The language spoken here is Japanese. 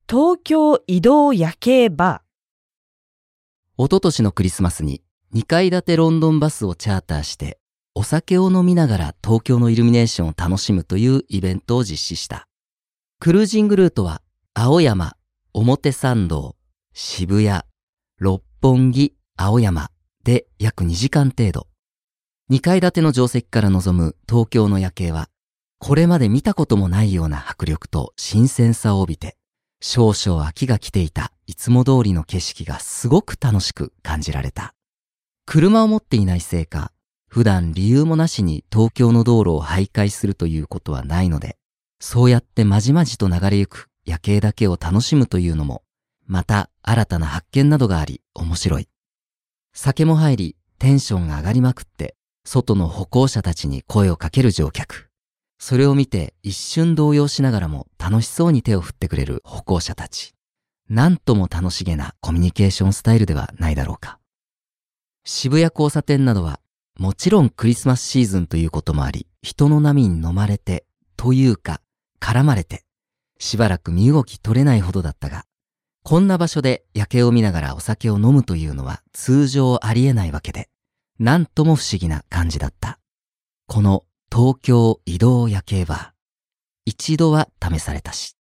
東京移動夜景バ一昨年のクリスマスに2階建てロンドンバスをチャーターしてお酒を飲みながら東京のイルミネーションを楽しむというイベントを実施した。クルージングルートは青山、表参道、渋谷、六本木、青山で約2時間程度。2階建ての定石から望む東京の夜景はこれまで見たこともないような迫力と新鮮さを帯びて少々飽きが来ていたいつも通りの景色がすごく楽しく感じられた。車を持っていないせいか、普段理由もなしに東京の道路を徘徊するということはないので、そうやってまじまじと流れゆく夜景だけを楽しむというのも、また新たな発見などがあり面白い。酒も入りテンションが上がりまくって、外の歩行者たちに声をかける乗客。それを見て一瞬動揺しながらも楽しそうに手を振ってくれる歩行者たち。なんとも楽しげなコミュニケーションスタイルではないだろうか。渋谷交差点などはもちろんクリスマスシーズンということもあり、人の波に飲まれてというか絡まれてしばらく身動き取れないほどだったが、こんな場所で夜景を見ながらお酒を飲むというのは通常ありえないわけで、なんとも不思議な感じだった。この東京移動夜景バー、一度は試されたし。